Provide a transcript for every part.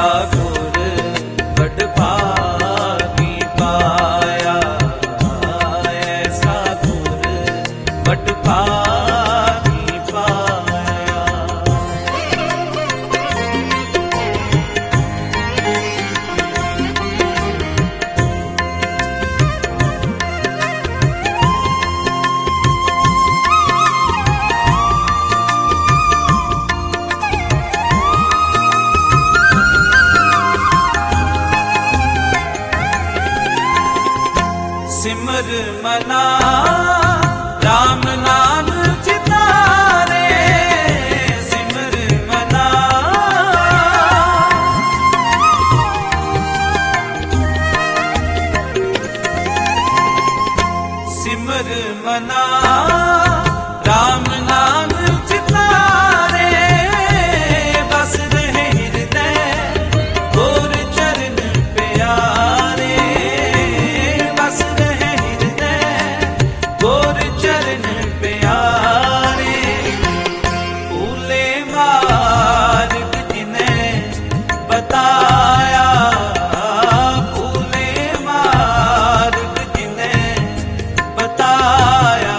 गुर बड़ भागी पाया, ऐसा गुर बड़ भागी पाया। सिमर मना राम नाम चितारे, सिमर मना सिमर मना राम नाम चितारे, बस रहे हृदय गोर चरण प्यारे, बस रहे हृदय गोर चरण प्यारे। भूले मार्ग जिन्हें बताया, भूले मार्ग जिन्हें बताया,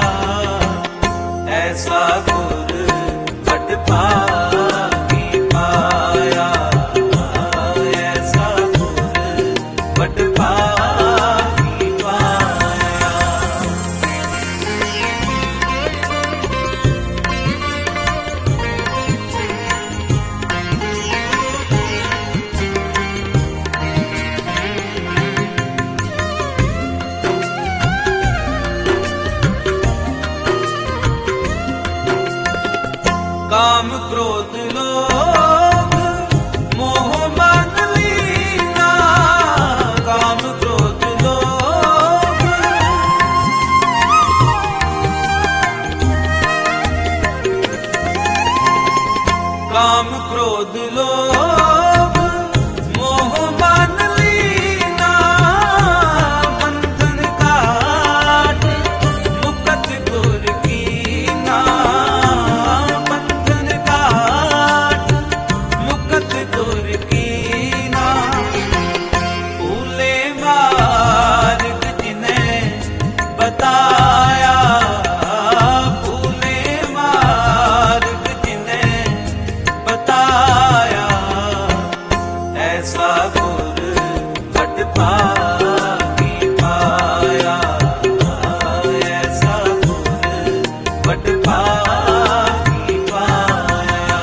ऐसा गुर बड़ भागी पाया, ऐसा गुर बड़ भागी पाया। काम क्रोध लोभ मोह मान लीना, काम क्रोध लोभ काम क्रोध लोभ मोह मान लीना, बंधन काट मुकत गुर कीना, बंधन काट मुकत गुर कीना। भूले मार्ग जिन्हें बताया, भूले मार्ग जिन्हें बताया, ऐसा गुर बड़ भागी पाया, ऐसा गुर बड़ भागी पाया।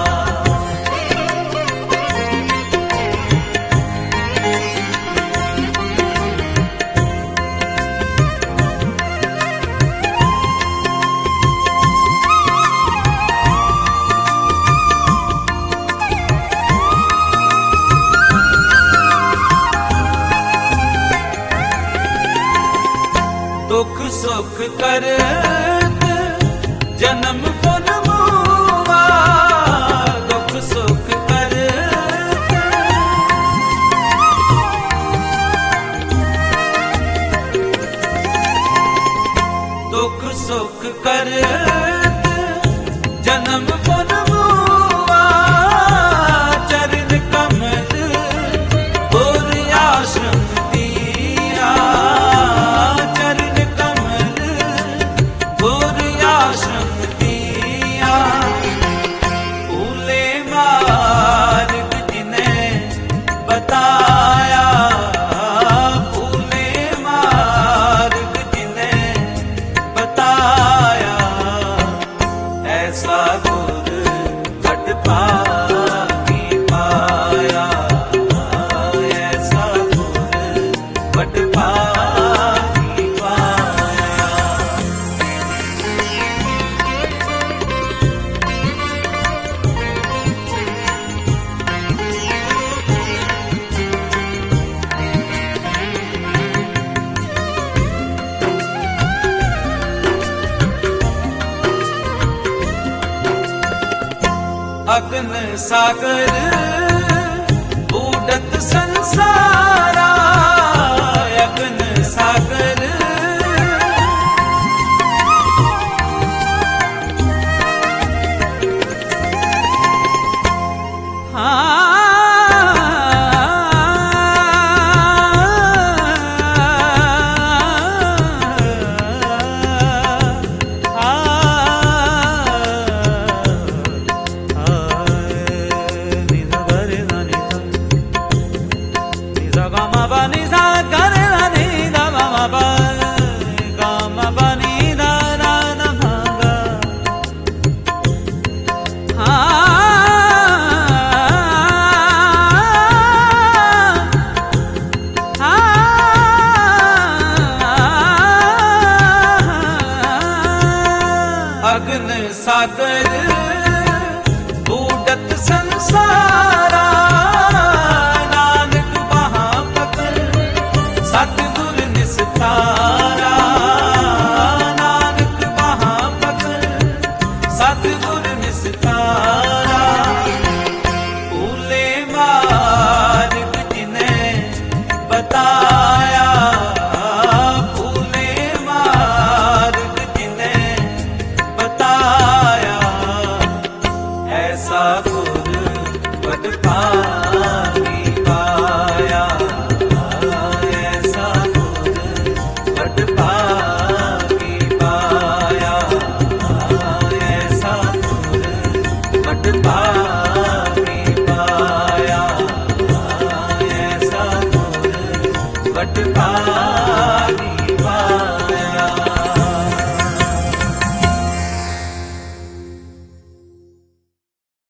दुख सुख करत जन्म पुन मुआ, दुख सुख करत दुख सुख करत जन्म पुन मुआ, चरण कमल गुर आश्रम दिया, चरण कमल गुर आश्रम दिया। भूले मार्ग जिन्हें बताया, भूले मार्ग जिन्हें बताया, ऐसा गुर बड़ भागी पाया, ऐसा गुर बड़ भागी पाया। अग्न सागर बूढ़त संसारा, अग्न सागर हाँ सागर बूढ़त संसार